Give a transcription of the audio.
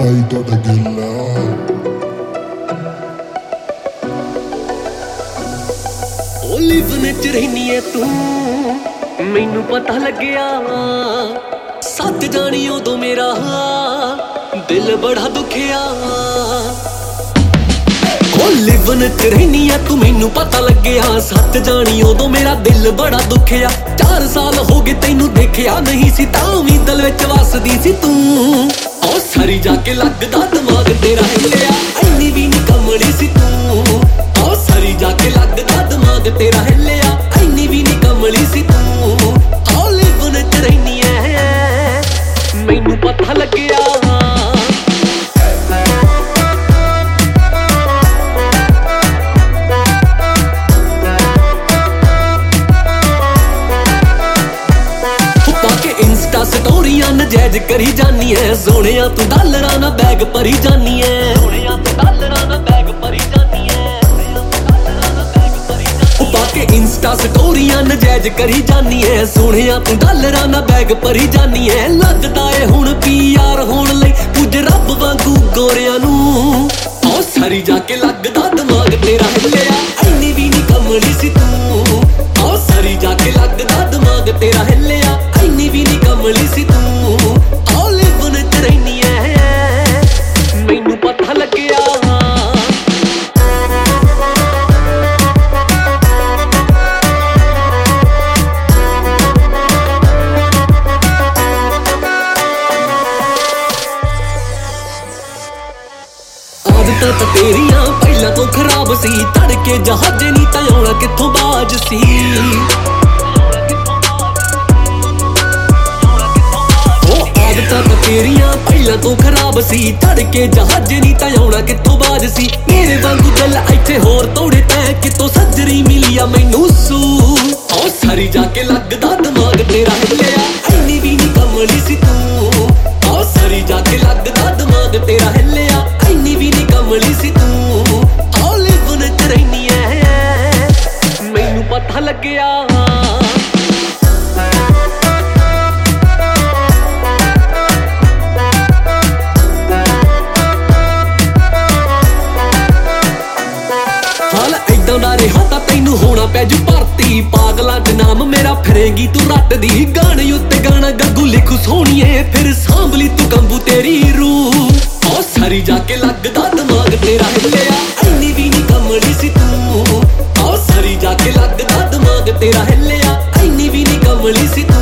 ਭਾਈ ਤੁਹਾਡਾ ਗਿੱਲਾ। ਉਹ ਲਿਵਨ ਚ ਰਹਿਨੀ ਐ ਤੂੰ, ਮੈਨੂੰ ਪਤਾ ਲੱਗਿਆ ਸੱਤ ਜਾਣੀ ਉਦੋਂ ਮੇਰਾ ਦਿਲ ਬੜਾ ਦੁਖਿਆ। ਉਹ ਲਿਵਨ ਚ ਰਹਿਨੀ ਐ ਤੂੰ, ਮੈਨੂੰ ਪਤਾ ਲੱਗਿਆ ਸੱਤ ਜਾਣੀ ਉਦੋਂ ਮੇਰਾ ਦਿਲ ਬੜਾ ਦੁਖਿਆ। 4 ਸਾਲ ਹੋ ਗਏ ਤੈਨੂੰ ਦੇਖਿਆ ਨਹੀਂ ਸੀ, ਤਾਂ ਵੀ ਦਿਲ ਵਿੱਚ ਵਸਦੀ ਸੀ ਤੂੰ। ਉਹ ਸਰੀ ਜਾ ਕੇ ਲੱਗਦਾ ਦਿਮਾਗ ਤੇਰਾ ਹਿੱਲਿਆ, ਐਨੀ ਵੀ ਨੀ ਕਮਲੀ ਸੀ ਤੂੰ। ਉਹ ਸਰੀ ਜਾ ਕੇ ਲੱਗਦਾ ਦਿਮਾਗ ਤੇਰਾ ਹਿੱਲਿਆ, ਐਨੀ ਵੀ ਨੀ ਕਮਲੀ ਸੀ ਤੂੰ। ਉਹ ਲਿਵਨ ਚ ਰਹਿਨੀ ਐ, ਮੈਨੂੰ ਪਤਾ ਲੱਗਿਆ। ਇੰਸਟਾ ਸਟੋਰੀਆਂ ਨਜਾਇਜ਼ ਕਰੀ ਜਾਨੀ ਐ, ਸੋਹਣਿਆ ਤੂੰ ਡਾਲਰਾਂ ਨਾਲ ਬੈਗ ਭਰੀ ਜਾਨੀ ਐ। ਸੋਹਣਿਆ ਤੂੰ ਡਾਲਰਾਂ ਨਾਲ ਬੈਗ ਭਰੀ ਜਾਨੀ ਐ। ਉਹ ਪਾ ਕੇ ਇੰਸਟਾ ਸਟੋਰੀਆਂ ਨਜਾਇਜ਼ ਕਰੀ ਜਾਨੀ ਐ, ਸੋਹਣਿਆ ਤੂੰ ਡਾਲਰਾਂ ਨਾਲ ਬੈਗ ਭਰੀ ਜਾਨੀ ਐ। ਲੱਗਦਾ ਏ ਹੁਣ PR ਹੋਣ ਲਈ ਕੁਝ ਰੱਬ ਵਾਂਗੂ ਗੋਰਿਆਂ ਨੂੰ। ਉਹ ਸਰੀ ਜਾ ਕੇ ਲੱਗਦਾ ਦਿਮਾਗ ਤੇਰਾ ਹਿੱਲਿਆ, ਐਨੀ ਵੀ ਨੀ ਕਮਲੀ ਸੀ ਤੂੰ। ਉਹ ਸਰੀ ਜਾ ਕੇ ਲੱਗਦਾ ਦਿਮਾਗ ਤੇਰਾ ਹਿੱਲਿਆ, ਐਨੀ ਵੀ ਨੀ ਕਮਲੀ ਸੀ ਤੂੰ। ਉਹ ਲਿਵਨ ਚ ਰਹਿਨੀ ਐ, ਮੈਨੂੰ ਪਤਾ ਲੱਗਿਆ। ਆਦਤਾਂ ਤਾਂ ਤੇਰੀਆਂ ਪਹਿਲਾਂ ਤੋਂ ਖਰਾਬ ਸੀ, ਤੜਕੇ ਜਹਾਜ਼ੇ ਨੀ ਤਾਂ ਆਉਣਾ ਕਿੱਥੋਂ ਬਾਜ ਸੀ। ਆਦਤਾਂ ਤਾਂ ਤੇਰੀਆਂ ਪਹਿਲਾਂ ਤੋਂ ਖਰਾਬ ਸੀ, ਤੜਕੇ ਜਹਾਜ਼ੇ ਨੀ ਤਾਂ ਆਉਣਾ ਕਿੱਥੋਂ ਬਾਜ ਸੀ। ਮੇਰੇ ਵਾਂਗੂ ਦਿਲ ਇੱਥੇ ਹੋਰ ਤੋੜੇ ਤੈਂ, ਕਿਤੋਂ ਸੱਜਰੀ ਮਿਲੀ ਆ ਮੈਨੂੰ ਸੂ। ਉਹ ਸਰੀ ਜਾ ਕੇ ਲੱਗਦਾ ਦਿਮਾਗ ਤੇਰਾ ਹਿੱਲਿਆ, ਐਨੀ ਵੀ ਨੀ ਕਮਲੀ ਸੀ ਤੂੰ। ਉਹ ਸਰੀ ਜਾ ਕੇ ਲੱਗਦਾ ਦਿਮਾਗ ਤੇਰਾ ਹਿੱਲਿਆ, ਐਨੀ ਵੀ ਨੀ ਕਮਲੀ ਸੀ ਤੂੰ। ਉਹ ਲਿਵਨ ਚ ਰਹਿਨੀ ਐ, ਮੈਨੂੰ ਪਤਾ ਲੱਗਿਆ। ਏਦਾਂ ਦਾ ਰਿਹਾ ਤਾਂ ਤੈਨੂੰ ਹੋਣਾ ਪੈ ਜੂ ਭਰਤੀ, ਪਾਗਲਾਂ ਚ ਨਾਮ ਮੇਰਾ ਫਿਰੇਗੀ ਤੂੰ ਰੱਟਦੀ। ਗਾਣੇ ਉੱਤੇ ਗਾਣਾ ਗੱਗੂ ਲਿਖੂ ਸੋਹਣੀਏ, ਫਿਰ ਸਾਂਭਲੀ ਤੂੰ ਕੰਬੂ ਤੇਰੀ ਰੂਹ। ਉਹ ਸਰੀ ਜਾ ਕੇ ਲੱਗਦਾ ਦਿਮਾਗ ਤੇਰਾ ਹਿੱਲਿਆ, ਐਨੀ ਵੀ ਨੀ ਕਮਲੀ ਸੀ ਤੂੰ। ਉਹ ਸਰੀ ਜਾ ਕੇ ਲੱਗਦਾ ਦਿਮਾਗ ਤੇਰਾ ਹਿੱਲਿਆ, ਐਨੀ ਵੀ ਨੀ ਕਮਲੀ ਸੀ ਤੂੰ।